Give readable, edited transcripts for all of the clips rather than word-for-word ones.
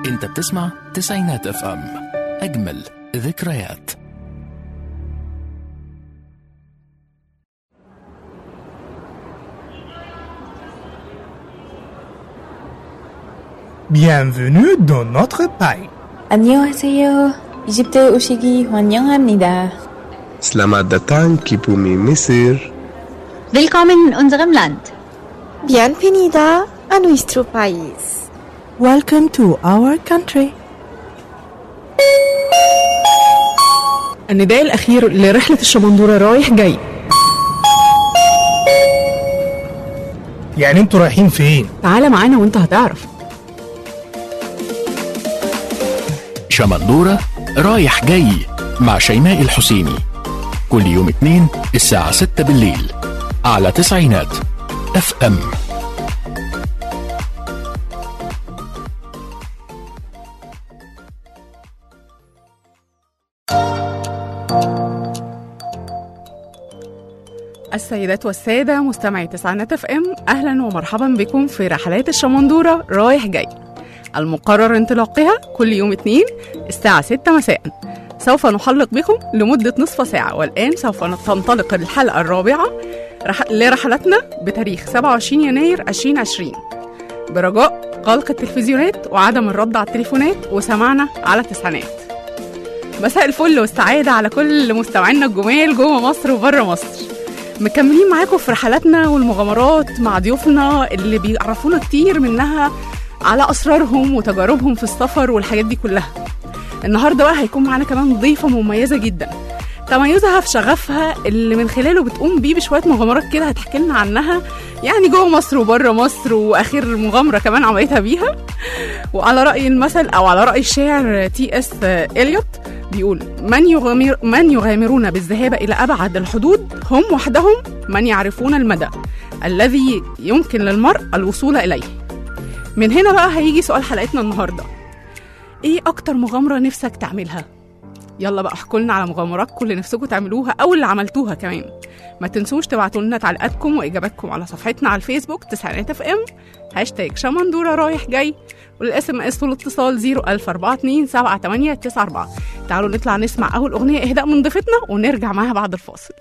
انت بتسمع تسعينات اف ام، اجمل ذكريات. Bienvenue dans notre pays. 안녕하세요. 이집트에 오시기 환영합니다. Selamat datang ke bumi Mesir. Willkommen in unserem Land. Bienvenida a nuestro país. Welcome to our country. النداء الأخير لرحلة الشمندورة رايح جاي. يعني انتوا رايحين فين؟ تعال معانا وانت هتعرف. شمندورة رايح جاي مع شيماء الحسيني، كل يوم اثنين الساعة 6 بالليل على تسعينات اف ام. السيدات والسادة مستمعي تسعينات اف ام، أهلا ومرحبا بكم في رحلات الشمندورة رايح جاي، المقرر انطلاقها كل يوم اثنين الساعة 6 مساء. سوف نحلق بكم لمدة نصف ساعة، والآن سوف تنطلق الحلقة الرابعة لرحلتنا بتاريخ 27 يناير 2020، برجاء غلق التلفزيونات وعدم الرد على التليفونات وسمعنا على التسعينات. مساء الفل والسعادة على كل مستمعينا الجمال جوه مصر وبره مصر. مكملين معاكم في رحلاتنا والمغامرات مع ضيوفنا اللي بيعرفونا كتير منها على أسرارهم وتجاربهم في السفر والحاجات دي كلها. النهاردة بقى هيكون معانا كمان ضيفة مميزة جدا، تميزها في شغفها اللي من خلاله بتقوم بيه بشوية مغامرات كده هتحكي لنا عنها، يعني جوه مصر وبره مصر، وآخر مغامرة كمان عملتها بيها. وعلى رأي المثل أو على رأي الشاعر تي اس إليوت بيقول: من يغامرون بالذهاب إلى أبعد الحدود هم وحدهم من يعرفون المدى الذي يمكن للمرء الوصول إليه. من هنا بقى هيجي سؤال حلقتنا النهاردة: ايه اكتر مغامرة نفسك تعملها؟ يلا بقى احكوا لنا على مغامراتكم اللي نفسكم تعملوها او اللي عملتوها كمان. ما تنسوش تبعتوا لنا تعليقاتكم واجاباتكم على صفحتنا على الفيسبوك تسعينات اف ام #شمندورة رايح جاي، والاس ام اس والاتصال 004278894. تعالوا نطلع نسمع اول اغنية اهداء من ضيفتنا ونرجع معاها بعد الفاصل.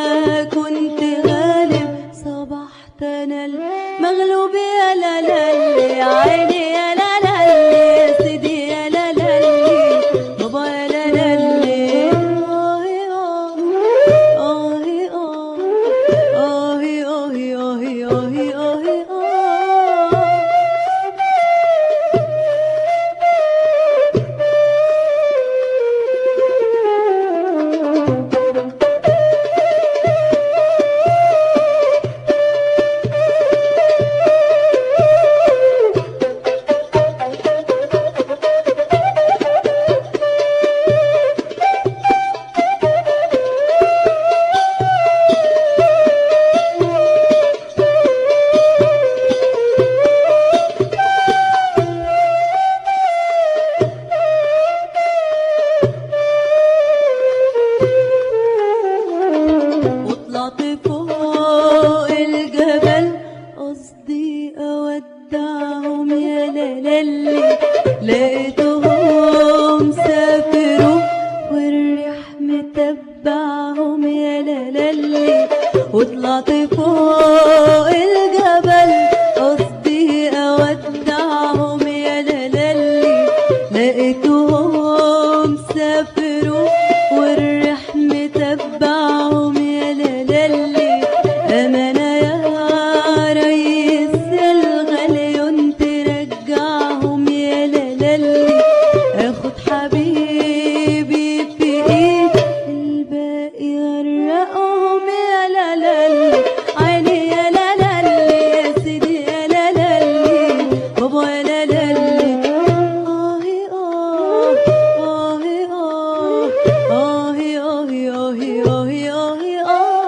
والخامسة كنت غالب، صبحت أنا المغلوب يا لا لا. للي لقيتهم سافروا والريح متبعهم يا للي وطلعت فوق الجبل قصدي اودعهم يا للي لقيتهم سافروا والريح متبعهم يا للي امانه يا ريس الغليون ترجعهم يا للي اخد حبيبي في ايد الباقي غرقهم يا للي عيني يا للي يا سيدي يا للي بابا يا للي آهي آهي آهي آهي آهي آهي آهي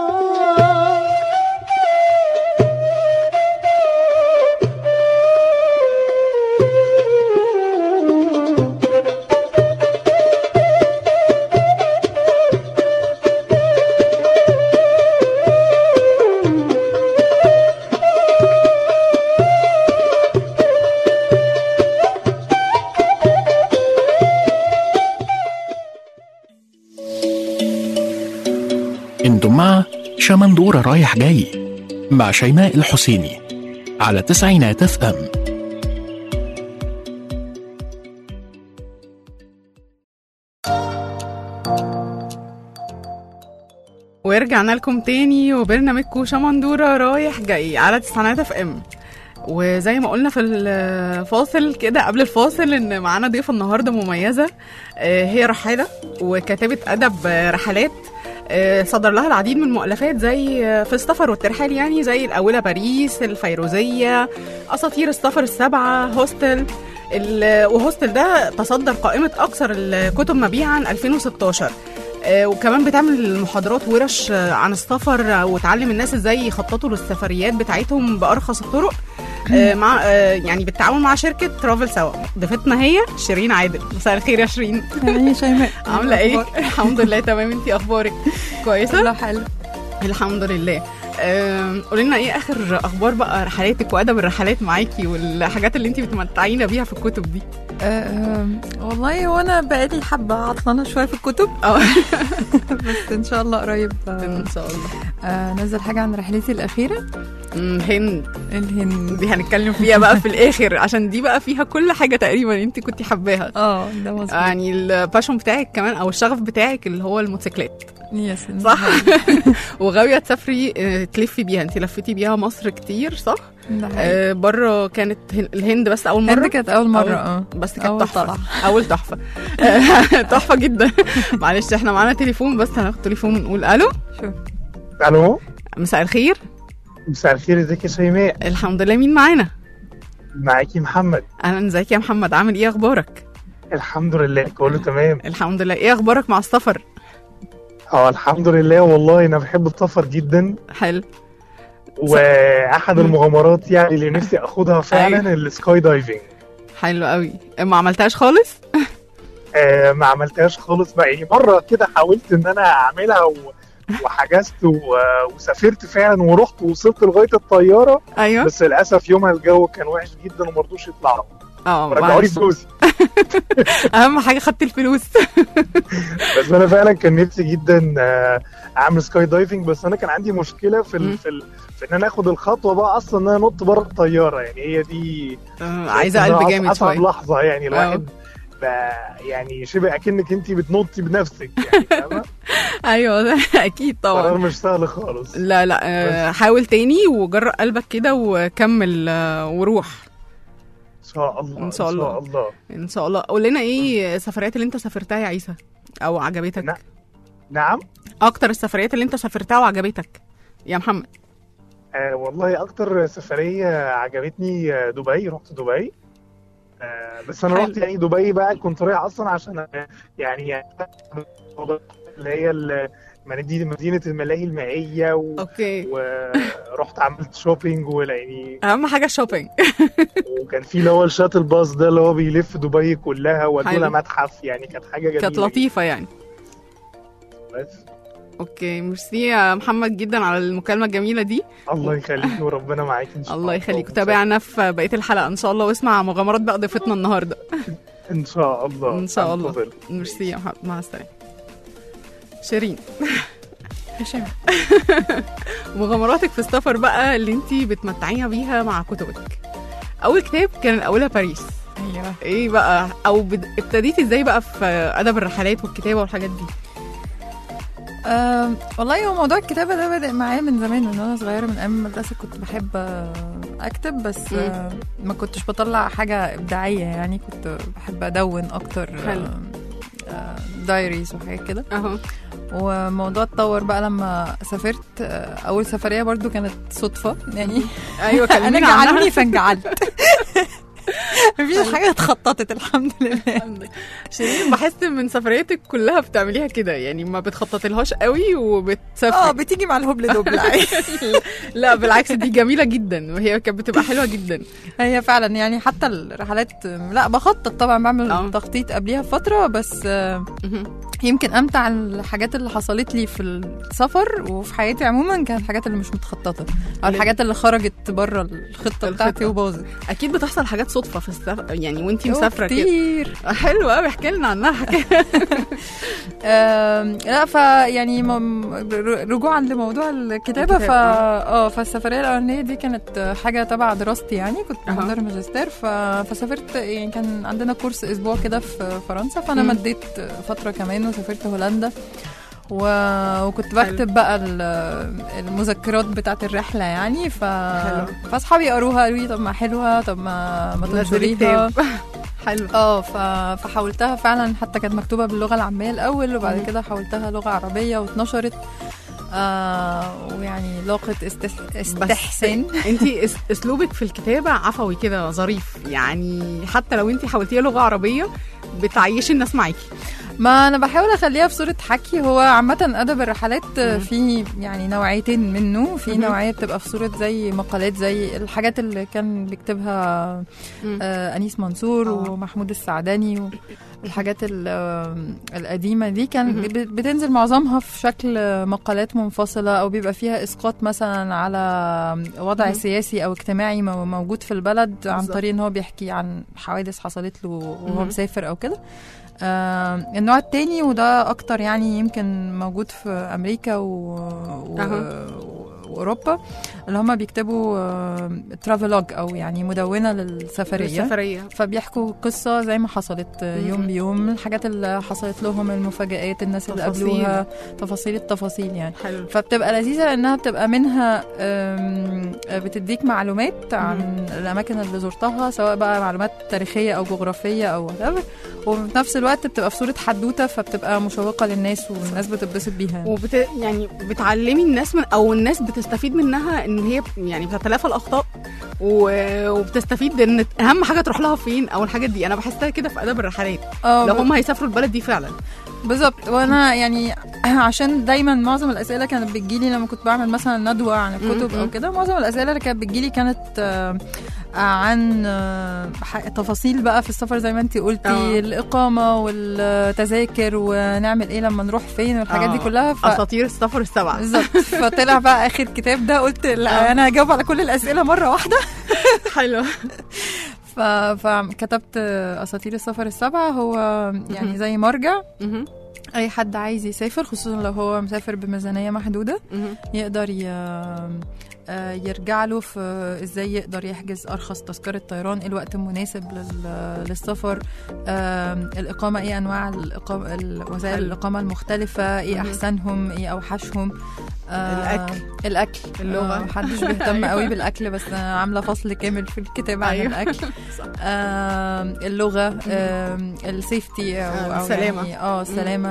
انتم مع شمندورة رايح جاي مع شيماء الحسيني على تسعينات اف ام. ورجعنا لكم تاني وبرنامجكم شمندورة رايح جاي على تسعينات اف ام. وزي ما قلنا في الفاصل كده قبل الفاصل ان معانا ضيفة النهاردة مميزة، هي رحالة وكاتبة أدب رحلات، صدر لها العديد من المؤلفات زي في السفر والترحال، يعني زي الأولى باريس، الفيروزية، أساطير السفر السبعة، هوستل. وهوستل ده تصدر قائمة أكثر الكتب مبيعاً 2016. وكمان بتعمل محاضرات ورش عن السفر وتعلم الناس ازاي يخططوا للسفريات بتاعتهم بأرخص الطرق، مع يعني بالتعاون مع شركة ترافل سوا. ضيفتنا هي شيرين عادل. مساء الخير يا شيرين. يا شيماء، عاملة ايه؟ الحمد لله تمام. انتي اخبارك كويسة؟ كله حلو الحمد لله. قولي لنا ايه اخر اخبار بقى رحلاتك وادب الرحلات معاكي والحاجات اللي انتي بتمتعينا بيها في الكتب دي. والله وانا بقالي حبه عطلانه شويه في الكتب بس ان شاء الله قريب ان شاء الله نزل حاجه عن رحلتي الاخيره. الهند دي هنتكلم فيها بقى في الاخر عشان دي بقى فيها كل حاجه تقريبا انت كنتي حباها. ده مظبوط. يعني الباشون بتاعك كمان او الشغف بتاعك اللي هو الموتوسيكلات، صح؟ وغاويه تسافري تلفي بيها. انت لفتي بيها مصر كتير صح؟ بره كانت الهند بس اول مره. الهند كانت اول مره بس كانت تحفه. اول تحفه تحفه جدا. معلش احنا معانا تليفون بس هناخد تليفون ونقول الو. الو، مساء الخير. مساء الخير، ازيك يا شيماء؟ الحمد لله. مين معانا؟ معاكي محمد. اهلا، ازيك يا محمد؟ عامل ايه؟ اخبارك؟ الحمد لله كله تمام. الحمد لله. ايه اخبارك مع السفر؟ الحمد لله، والله انا بحب السفر جدا. حلو. واحد المغامرات يعني اللي نفسي اخدها فعلا السكاي دايفنج. حلو قوي. ما عملتهاش خالص؟ ما عملتهاش خالص بقى. يعني مره كده حاولت ان انا اعملها وحجزت وسافرت فعلا ورحت ووصلت لغايه الطياره. ايوه. بس للاسف يومها الجو كان وحش جدا وما رضوش يطلعوا. رجعوا لي فلوسي. اهم حاجه خدت الفلوس. بس انا فعلا كان نفسي جدا اعمل سكاي دايفنج، بس انا كان عندي مشكله في ان انا اخد الخطوه بقى اصلا ان انا انط بره الطياره. يعني هي دي عايزه قلب جامد شويه. اصعب لحظه يعني الواحد يعني شبه اكنك انت بتنطي بنفسك يعني فاهمه. ايوه اكيد طبعا. قرار مش سهل خالص. لا حاول تاني وجرأ قلبك كده وكمل وروح ان شاء الله. ان شاء الله ان شاء الله. قول لنا ايه السفريات اللي انت سافرتها يا عيسى او عجبتك؟ نعم، اكتر السفريات اللي انت سافرتها وعجبتك يا محمد. والله اكتر سفريه عجبتني دبي. رحت دبي. بس انا رحت يعني دبي بقى كنت رايح اصلا عشان يعني اللي هي مدينه الملاهي المائيه اوكي. ورحت عملت شوبينج ويعني اهم حاجه الشوبينج. وكان في اللي هو الشاتل باص ده اللي هو بيلف دبي كلها ودونا متحف. يعني كانت حاجه جميله، كانت لطيفه يعني. بس اوكي، ميرسي يا محمد جدا على المكالمه الجميله دي. الله يخليك وربنا معاك ان شاء الله. الله يخليك، وتابعنا في بقيه الحلقه ان شاء الله، واسمع مغامرات بقى ضيفتنا النهارده. ان شاء الله ان شاء الله. ميرسي يا محمد، مع السلامه. شيرين مغامراتك في السفر بقى اللي انتي بتمتعينا بيها مع كتبك. اول كتاب كان اولها باريس. ايوه. ايه بقى، او ابتديتي ازاي بقى في ادب الرحلات والكتابه والحاجات دي؟ والله هو موضوع الكتابه ده بادئ معايا من زمان، من وانا صغيره، من ايام المدرسه كنت بحب اكتب، بس ما كنتش بطلع حاجه ابداعيه يعني، كنت بحب ادون اكتر. دايريز وحاجات كده. وموضوع اتطور بقى لما سافرت. اول سفريه برضو كانت صدفه يعني. ايوه انا جعلوني فانجعلت. مفيش حاجه اتخططت الحمد لله. شيرين بحس من سفرياتك كلها بتعمليها كده يعني، ما بتخططلهاش قوي وبتسافر. بتيجي مع الهبل دبل. لا بالعكس، دي جميله جدا، وهي كانت بتبقى حلوه جدا. هي فعلا يعني، حتى الرحلات لا بخطط طبعا، بعمل تخطيط قبليها فتره، بس يمكن امتع الحاجات اللي حصلت لي في السفر وفي حياتي عموما كانت الحاجات اللي مش متخططه، او الحاجات اللي خرجت بره الخطه بتاعتي وباظت. اكيد بتحصل حاجات صدفه في السفر يعني، وانتي مسافره كتير. حلوه قوي، احكي لنا عنها. لا فيعني رجوعا لموضوع الكتابه، فالسفريه الاولانيه دي كانت حاجه تبع دراستي يعني، كنت بحضر ماجستير، فسافرت يعني، كان عندنا كورس اسبوع كده في فرنسا، فانا مديت فتره كمان وسافرت هولندا، وكنت بكتب بقى المذكرات بتاعت الرحله يعني، فاصحابي قروها قالوا لي طب ما حلوه، طب ما تنشريها. حلو. فحاولتها فعلا، حتى كانت مكتوبه باللغه العاميه الاول، وبعد كده حولتها لغه عربيه واتنشرت. ويعني لاقت استحسان. انتي اسلوبك في الكتابه عفوي كده ظريف يعني، حتى لو انتي حولتيها لغه عربيه بتعيشي الناس معاكي. ما انا بحاول اخليها بصوره حكي. هو عامه ادب الرحلات في يعني نوعيتين منه، في نوعيه بتبقى في صوره زي مقالات، زي الحاجات اللي كان بيكتبها انيس منصور ومحمود السعداني، والحاجات القديمه دي كان بتنزل معظمها في شكل مقالات منفصله، او بيبقى فيها اسقاط مثلا على وضع سياسي او اجتماعي موجود في البلد، عن طريق ان هو بيحكي عن حوادث حصلت له وهو مسافر او كده. النوع التاني وده اكتر يعني يمكن موجود في امريكا واوروبا، اللي هم بيكتبوا ترافلوج او يعني مدونه للسفريه، فبيحكوا قصه زي ما حصلت يوم بيوم، الحاجات اللي حصلت لهم، المفاجآت، الناس اللي قابلوها، تفاصيل التفاصيل يعني. حلو. فبتبقى لذيذه لانها بتبقى منها بتديك معلومات عن الاماكن اللي زرتها، سواء بقى معلومات تاريخيه او جغرافيه او whatever، وفي نفس الوقت بتبقى في صوره حدوته، فبتبقى مشوقه للناس والناس بتتبسط بيها يعني بتعلمي الناس او الناس بتستفيد منها، ان هي يعني بتتلافى الاخطاء وبتستفيد ان اهم حاجه تروح لها فين، او الحاجات دي انا بحسها كده في ادب الرحلات لو هم هيسافروا البلد دي فعلا. بالظبط. وانا يعني عشان دايما معظم الاسئله كانت بتجيلي لما كنت بعمل مثلا ندوه عن الكتب او كده، معظم الاسئله اللي كانت بتجيلي كانت عن تفاصيل بقى في السفر زي ما انتي قلتي، الاقامه والتذاكر ونعمل ايه لما نروح فين والحاجات دي كلها. اساطير السفر السبعه. بالظبط. فطلع بقى اخر كتاب ده قلت لا انا هجاوب على كل الاسئله مره واحده. حلو. فكتبت اساطير السفر السبعه. هو يعني زي مرجع اي حد عايز يسافر، خصوصا لو هو مسافر بميزانيه محدوده، يقدر يرجع له في ازاي يقدر يحجز ارخص تذكره طيران، الوقت المناسب للسفر، الاقامه، ايه انواع وسائل الاقامه المختلفه، ايه احسنهم، ايه اوحشهم، الاكل، اللغه. محدش بيهتم قوي بالاكل، بس انا عامله فصل كامل في الكتاب عن الاكل. اللغه، السيفتي او السلامه، يعني السلامه،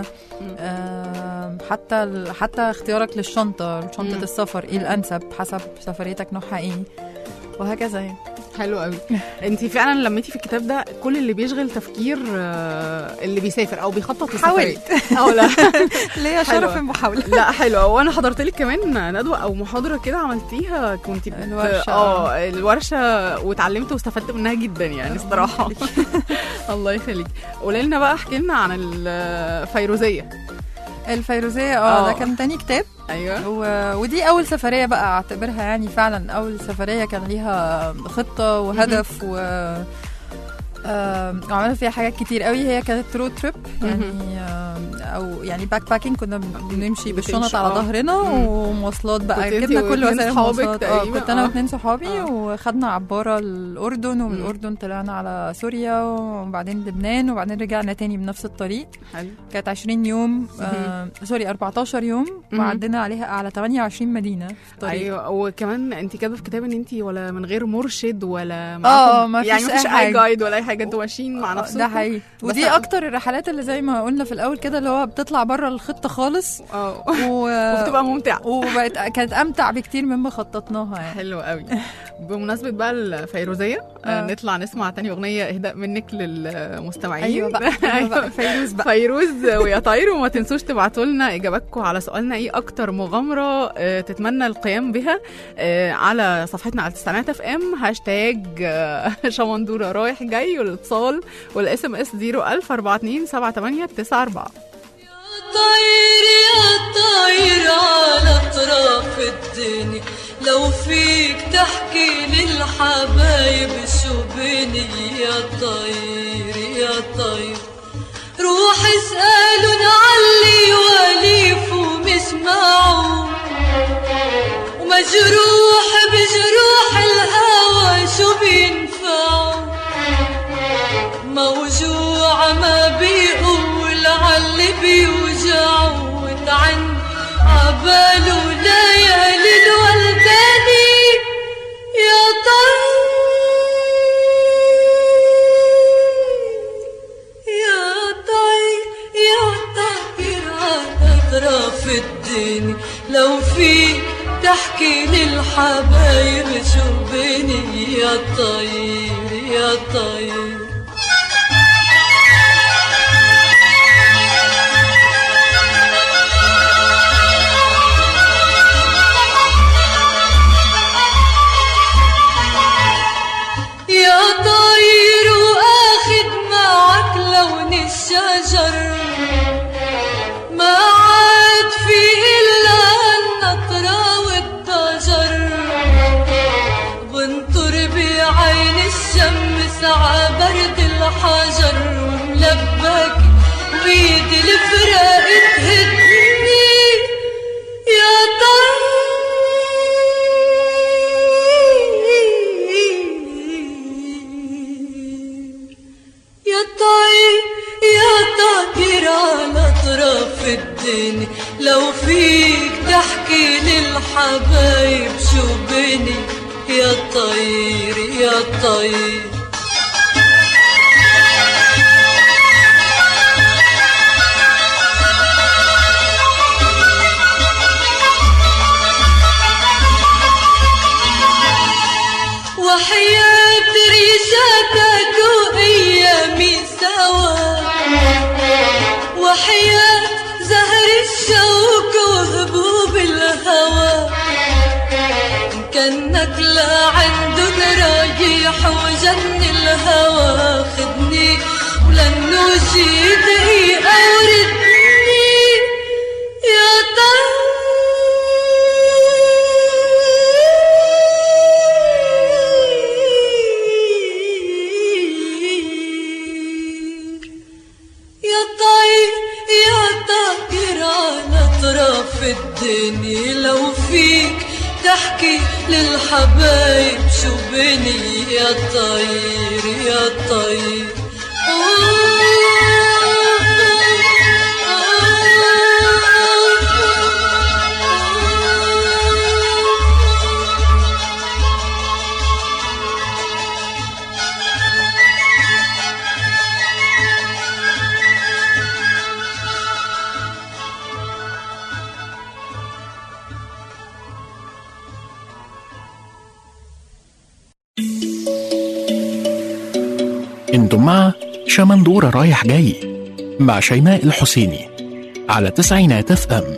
حتى اختيارك للشنطه السفر، ايه الانسب حسب سفريتك نوعها ايه، وهكذا يعني. حلو قوي. انتي فعلا لميتي في الكتاب ده كل اللي بيشغل تفكير اللي بيسافر او بيخطط للسفريه. او لا ليا شرف المحاوله. لا حلوه. وانا حضرت لك كمان ندوه او محاضره كده عملتيها، كنتي الورشه واتعلمت واستفدت منها جدا يعني الصراحه. الله يخليك. قولي لنا بقى، احكي لنا عن الفيروزيه. الفيروزية ده كان تاني كتاب. ايوه. ودي اول سفرية بقى اعتبرها، يعني فعلا اول سفرية كان ليها خطة وهدف عملنا فيها حاجات كتير قوي. هي كانت رود تريب يعني او يعني باك باكينج، كنا بنمشي بالشنط على ظهرنا ومواصلات بقى، جبنا كل وسائل المواصلات. كنت انا و2 صحابي وخدنا عبارة الأردن، ومن الأردن طلعنا على سوريا وبعدين لبنان وبعدين رجعنا تاني بنفس الطريق. حلو. كانت 20 يوم 14 يوم وعدينا عليها على 28 مدينة طريق. ايوه. وكمان انت كاتبه في كتاب ان انت ولا من غير مرشد ولا معاكم ما يعني مفيش اي جايد ولا اي حاجه، انتوا ماشيين مع نفسكم. ده حقيقي. ودي اكتر الرحلات اللي زي ما قلنا في الاول كده، اللي هو بتطلع بره الخطه خالص وبتبقى ممتعه، كانت امتع بكتير مما خططناها يعني. حلو قوي. بمناسبه بقى الفيروزيه نطلع نسمع تاني اغنيه اهداء منك للمستمعين. ايوه بقى فيروز بقى. فيروز ويا طير. وما تنسوش تبعتوا لنا اجاباتكم على سؤالنا ايه اكتر مغامره تتمنى القيام بها على صفحتنا على تسعينات اف ام هاشتاج شمندوره رايح جاي، والاتصال والاس ام اس 010427894. يا طير على اطراف الدنيا، لو فيك تحكي للحبايب شو بيني يا طير يا طير، روح اسألن علي وليف ومش معه، ومجروح بجروح الهوى شو بينفعه، موجوع ما بيقول عاللي بيوجعه، وتعن عباله ليالي الولداني يا طير يا طير يا طير على اطراف الدنيا، لو فيك تحكي للحبايب شو بيني يا طير يا طير. يا طير واخد معك لون الشجر، ما عاد في إلا النطرة والضجر، بنطر بعين الشمس عبرد الحجر، وملبك بيد الفراق تهدني يا طير يا طير يا طير على اطراف الدنيا، لو فيك تحكي للحبايب شو بيني يا طير يا طير. وحياة ريشاتك وأيامي سوا، وحياة زهر الشوك وهبوب الهوى، كأنك لا عندن رايح وجن الهوى، خدني ولنوشي دقيقة وردني يا طير يا طير يا طير على اطراف الدنيا، لو فيك تحكي للحبايب شو بيني يا طير يا طير. انتم مع شمندورة رايح جاي مع شيماء الحسيني على تسعينات اف ام.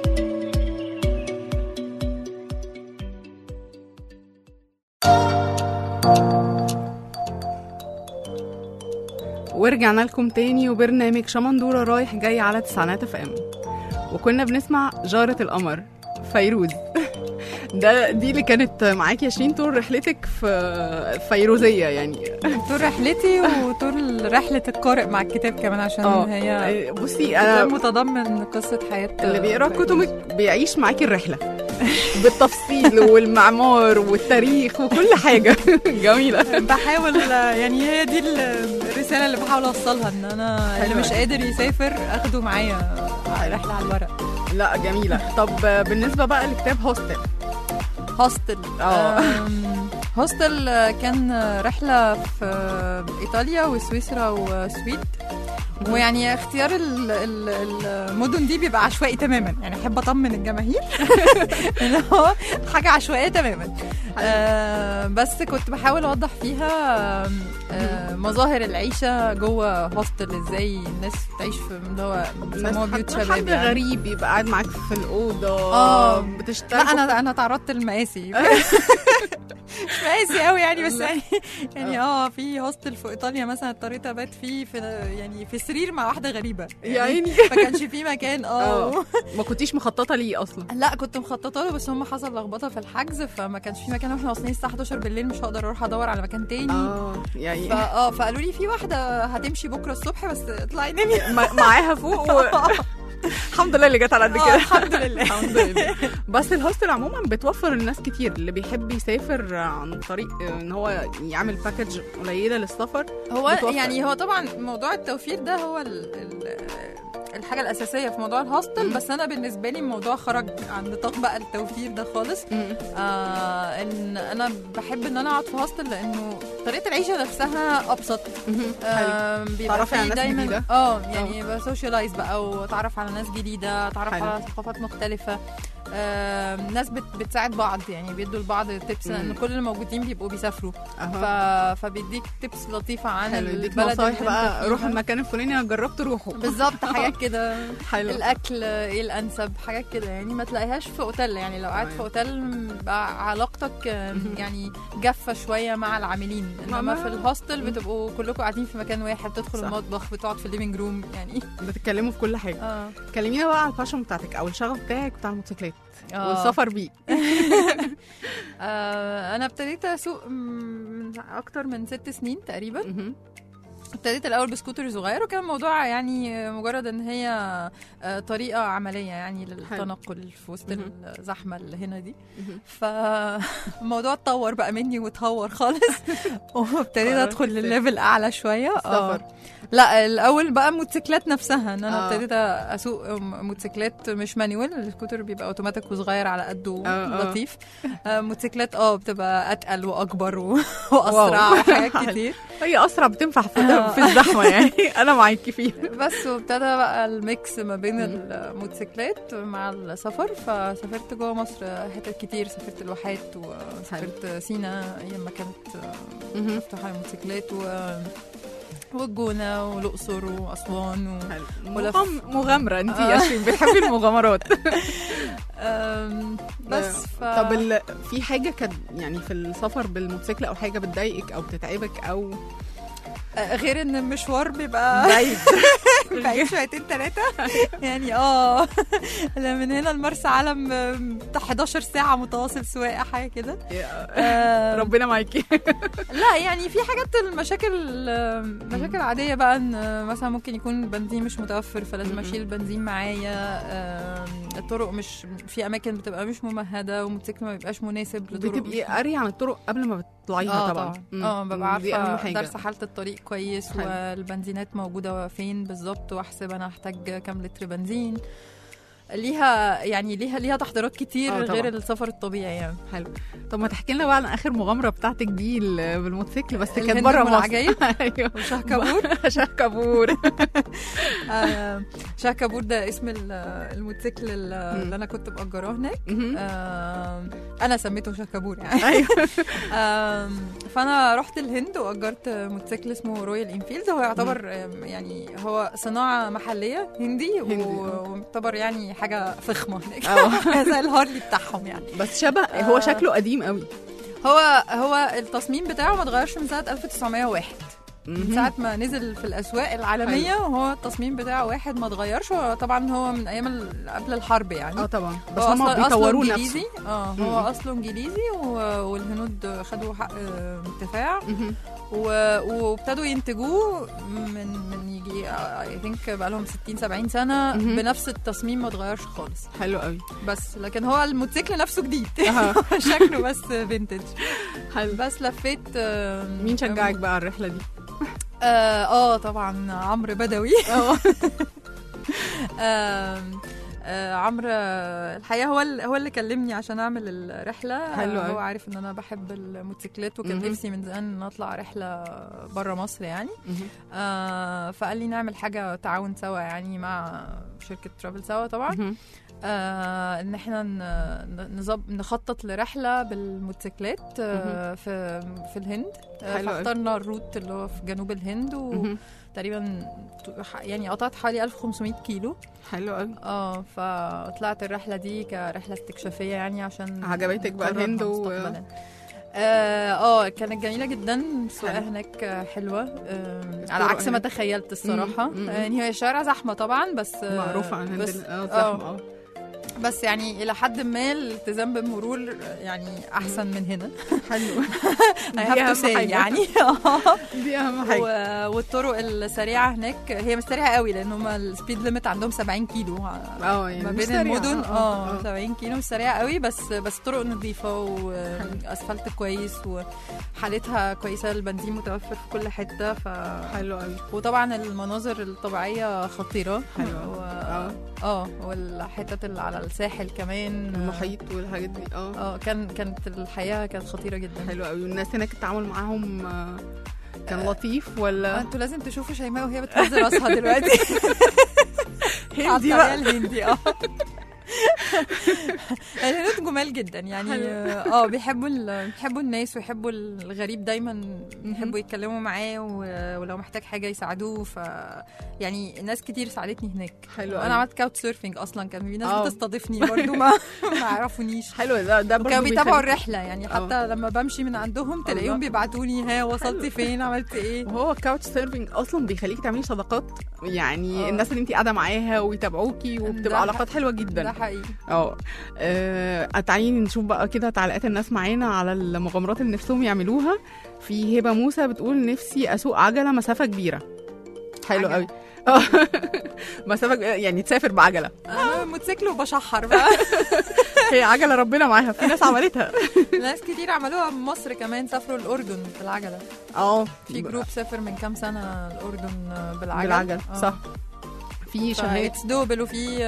ورجعنا لكم تاني وبرنامج شمندورة رايح جاي على تسعينات اف ام. وكنا بنسمع جارة القمر فيروز. دي اللي كانت معاكي يا شيرين طول رحلتك في فيروزية يعني. طول رحلتي وطول رحلة القارئ مع الكتاب كمان، عشان هي بصي أنا متضمن قصة حياة اللي بيقرأ كتبك بيعيش معاكي الرحلة بالتفصيل والمعمار والتاريخ وكل حاجة. جميلة. بحاول يعني هي دي الرسالة اللي بحاول أوصلها، إن أنا اللي مش قادر يسافر أخده معايا رحلة على الورق. لا جميلة. طب بالنسبة بقى لكتاب هوستل. هوستل كان رحلة في إيطاليا وسويسرا وسويد، ويعني اختيار المدن دي بيبقى عشوائي تماما، يعني احب اطمن الجماهير ان هو حاجه عشوائيه تماما. بس كنت بحاول اوضح فيها مظاهر العيشه جوه هوستل، ازاي الناس تعيش في اللي هو بيسموه بيوت شباب. حد يعني غريب يبقى قاعد معاك في الاوضه بتشتغل. لا انا تعرضت للمقاسي. مش مقاسي قوي يعني، بس يعني في هوستل في ايطاليا مثلا اضطريت ابات فيه في سرير مع واحده غريبه يعني ما كانش فيه مكان. ما كنتيش مخططه ليه اصلا؟ لا كنت مخططه له، بس هم حصل لخبطه في الحجز، فما كانش فيه مكان، واحنا واصلين الساعه 11 بالليل مش هقدر اروح ادور على مكان تاني. يعني فقالوا لي في واحده هتمشي بكره الصبح بس اطلعي نامي معاها فوق الحمد لله اللي جت على قد كده. الحمد لله. الحمد لله. بس الهوستل عموما بتوفر الناس كتير اللي بيحب يسافر عن طريق ان هو يعمل باكج قليله للسفر. هو يعني هو طبعا موضوع التوفير ده هو الحاجه الاساسيه في موضوع الهوستل، بس انا بالنسبه لي الموضوع خرج عن نطاق بقى التوفير ده خالص. ان انا بحب ان انا اقعد في هوستل لانه طريقه العيشه نفسها ابسط. بيبقى في دايما يعني بسوشيالايز بقى، واتعرف على ناس جديده، اتعرف على ثقافات مختلفه، ناس بتساعد بعض، يعني بيدوا لبعض تيبس، لان كل الموجودين بيبقوا بيسافروا. فبيديك تيبس لطيفه عن البلد نصايح بقى، روح المكان الفلاني انا جربت روحه بالظبط، حاجات كده. الاكل ايه الانسب، حاجات كده يعني ما تلاقيهاش في اوتيل. يعني لو قاعد في اوتيل بقى علاقتك يعني جافه شويه مع العاملين، انما في الهوستل بتبقوا كلكم قاعدين في مكان واحد، تدخل المطبخ، بتقعد في الليفنج روم، يعني بتتكلموا في كل حاجه. كلمينا بقى على الباشن بتاعتك او الشغف بتاعك بتاع الموتوسيكلات والسفر بيه. انا ابتديت اسوق اكتر من 6 سنين تقريبا. ابتديت الاول بسكوتر صغير، وكان الموضوع يعني مجرد ان هي طريقه عمليه يعني للتنقل في وسط الزحمه اللي هنا دي. فالموضوع اتطور بقى مني وتهور خالص، وابتديت ادخل للليفل اعلى شويه. لا الاول بقى موتوسيكلات نفسها، ان انا ابتديت اسوق موتوسيكلات مش مانيوال، السكوتر بيبقى اوتوماتيك وصغير على قده لطيف. موتوسيكلات بتبقى اتقل واكبر واسرع وحاجات كتير. هي اسرع بتنفع في الزحمه يعني. انا معاكي فيها. بس وابتدى بقى الميكس ما بين الموتوسيكلات مع السفر. فسافرت جوه مصر حتت كتير، سافرت الواحات وسافرت سينا ايام ما كانت مفتوحه الموتوسيكلات، والجونة والأقصر وأسوان مغامرة. انتي يا شيرين بتحبي المغامرات. بس طب في حاجة كان يعني في السفر بالموتوسيكل أو حاجة بتضايقك أو بتتعبك أو غير ان المشوار بيبقى بعيد شويتين 3 يعني من هنا لمرسى علم 11 ساعة متواصل سواقة، حاجة كده. ربنا معاكي. لا يعني في حاجات مشاكل عادية بقى، ان مثلا ممكن يكون البنزين مش متوفر، فلازم اشيل البنزين معايا. الطرق مش في اماكن بتبقى مش ممهدة، والموتوسيكل ما بيبقاش مناسب لطرق. بتبقي قاري عن الطرق قبل ما بتطلعيها طبعا. ببقى عارفة دارسة حالة الطريق كويس، والبنزينات موجودة فين بالظبط، واحسب انا هحتاج كام لتر بنزين. ليها تحضيرات كتير غير السفر الطبيعي يعني. حلو. طب ما تحكي لنا بقى عن اخر مغامره بتاعتك دي بالموتوسيكل، بس كانت بره مصر. ايوه شهكابور. شهكابور ده اسم الموتوسيكل اللي انا كنت مأجراه هناك. انا سميته شهكابور يعني. ايوه. فانا رحت الهند واجرت موتوسيكل اسمه رويال انفيلد. هو يعتبر يعني هو صناعه محليه هندي، ويعتبر يعني حاجه فخمه هناك زي الهارلي بتاعهم يعني. بس شبه هو شكله قديم قوي. هو التصميم بتاعه ما اتغيرش من سنه 1901 من ساعه ما نزل في الاسواق العالميه وهو التصميم بتاعه واحد ما اتغيرش. طبعا هو من ايام قبل الحرب يعني. طبعا بس هم بيطوروا نفسه. هو اصله انجليزي والهنود خدوا حق انتفاع وابتدوا ينتجوه من يجي اي ثينك بقى لهم 60-70 سنه بنفس التصميم ما اتغيرش خالص. حلو قوي. بس لكن هو الموتوسيكل نفسه جديد شكله بس فينتج. حلو. بس لفيت. مين شجعك بقى على الرحله دي؟ طبعا عمرو بدوي. عمرو الحقيقه هو اللي كلمني عشان اعمل الرحله. حلو. هو عارف ان انا بحب الموتوسيكلات وكان نفسي من زمان ان اطلع رحله بره مصر يعني. فقال لي نعمل حاجه تعاون سوا يعني مع شركه ترافل سوا طبعا. ان احنا نخطط لرحله بالموتوسيكلات في الهند. فاخترنا الروت اللي هو في جنوب الهند تقريبا يعني قطعت حوالي 1500 كيلو. حلو قوي. فطلعت الرحله دي كرحله استكشافيه يعني عشان عجبتك بقى الهند كانت جميله جدا. السواقه هناك حلوه على عكس ما تخيلت الصراحه. يعني هي الشارع زحمه طبعا بس معروفه عن الهند زحمه بس يعني الى حد ما الالتزام بالمرور يعني احسن من هنا. حلو. يعني دي اهم حاجه. والطرق السريعه هناك هي مش سريعه قوي لان هم السبيد ليميت عندهم 70 كيلو يعني ما بين المدن. 70 كيلو مش سريعه قوي بس طرق نظيفه واسفلت كويس وحالتها كويسه. البنزين متوفر في كل حته حلو قوي. وطبعا المناظر الطبيعيه خطيره. حلو. والحتت اللي على الساحل كمان المحيط والحاجات دي. كانت الحياه كانت خطيره جدا. حلو قوي. والناس هناك التعامل معاهم كان لطيف ولا؟ انتوا لازم تشوفوا شيماء وهي بتهز راسها دلوقتي. هندي بقى. الهندي الهنود جمال جدا يعني. بيحبوا الناس ويحبوا الغريب دايما يحبوا يتكلموا معاه ولو محتاج حاجه يساعدوه. يعني ناس كتير ساعدتني هناك. حلو. انا عملت كاوت سيرفينج اصلا كان في ناس بتستضيفني برضو ما يعرفونيش. حلو. ده برضو كانوا بيتابعوا الرحله يعني. حتى لما بمشي من عندهم تلاقيهم بيبعتوني ها وصلتي فين عملت ايه. وهو الكاوت سيرفينج اصلا بيخليكي تعملي صداقات يعني. الناس اللي انت قاعده معاها ويتابعوكي وبتبقى علاقات حلوه جدا. ده حقيقي. تعالي نشوف بقى كده تعليقات الناس معانا على المغامرات اللي نفسهم يعملوها. في هبه موسى بتقول نفسي اسوق عجله مسافه كبيره. حلو قوي. مسافه يعني تسافر بعجله. انا موتوسيكل وبشحر بقى. هي عجله ربنا معاها. في ناس عملتها. ناس كتير عملوها بمصر كمان. سافروا الاردن بالعجله. في جروب سافر من كام سنه الاردن بالعجله. صح. في شهادة دوبل. وفي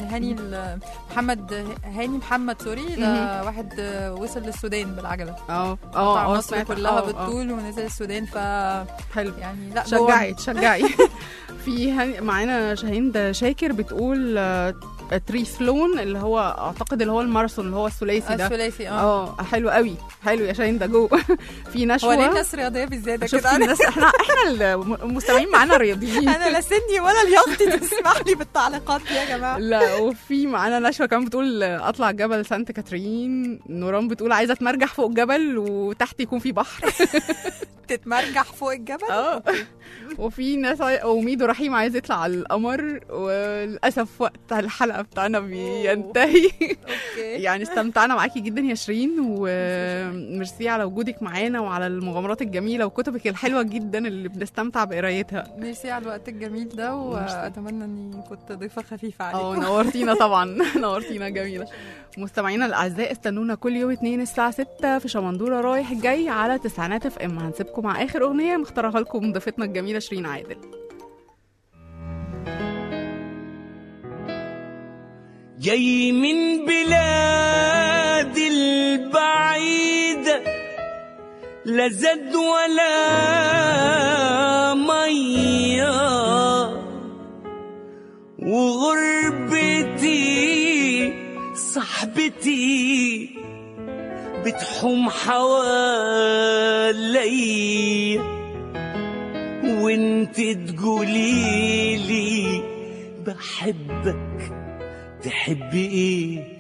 محمد سوري ده واحد وصل للسودان بالعجله. مصر كلها بالطول ونزل السودان. حلو يعني لا تشجعي. في معانا شاهين شاكر بتقول تريثلون اللي هو اعتقد اللي هو الماراثون اللي هو الثلاثي ده. حلو قوي. حلو يا شاهين ده جو. في نشوة. هو ليه الناس رياضيه بالزياده كده؟ الناس احنا المستمعين معانا رياضيين. انا لا سني ولا لياقتي تسمح لي بالتعليقات دي يا جماعه. لا. وفي معانا نشوة كمان بتقول اطلع جبل سانت كاترين. نوران بتقول عايزه اتمرجح فوق الجبل وتحت يكون في بحر. تتمرجح فوق الجبل. وفي ناس وميدو رحيم عايز يطلع على القمر وللاسف وقت الحلقه بتاعنا بينتهي. يعني استمتعنا معاكي جدا يا شيرين وميرسي على وجودك معانا وعلى المغامرات الجميله وكتبك الحلوه جدا اللي بنستمتع بقرايتها. ميرسي على الوقت الجميل ده واتمنى اني كنت ضيفه خفيفه عليكم. نورتينا طبعا. نورتينا جميله. مستمعينا الاعزاء استنونا كل يوم 2 الساعه 6 في شمندوره رايح جاي على تسعينات اف ام. هنسيبكم مع اخر اغنيه مختارها لكم ضيفتنا الجميله شيرين عادل. جاي من بلاد البعيدة لا زاد ولا مية وغربتي صاحبتي بتحوم حوالي وانت تقوليلي بحبك تحبي ايه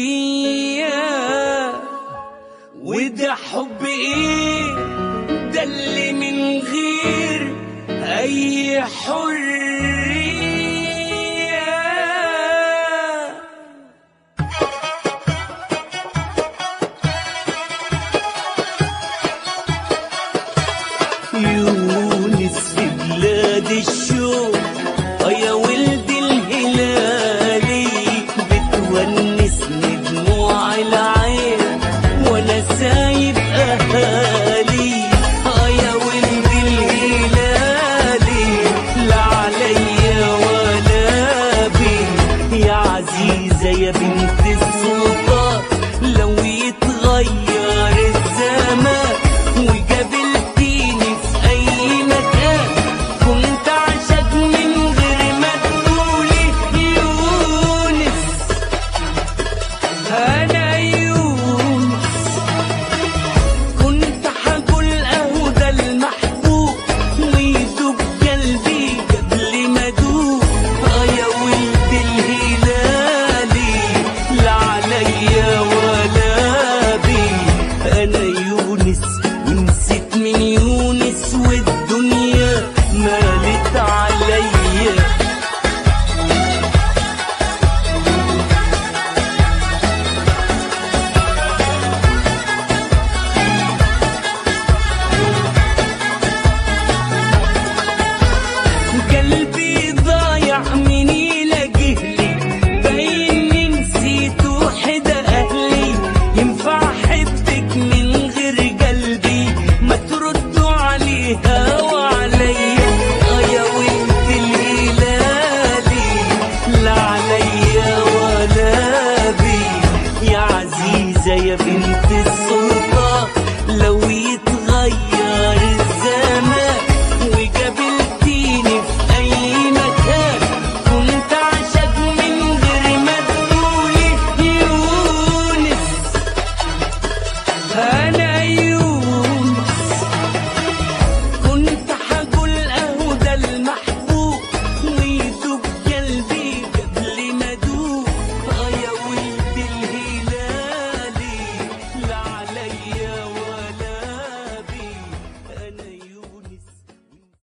فيا وده حب ايه ده اللي من غير زي حرية. يونس في بلاد الشام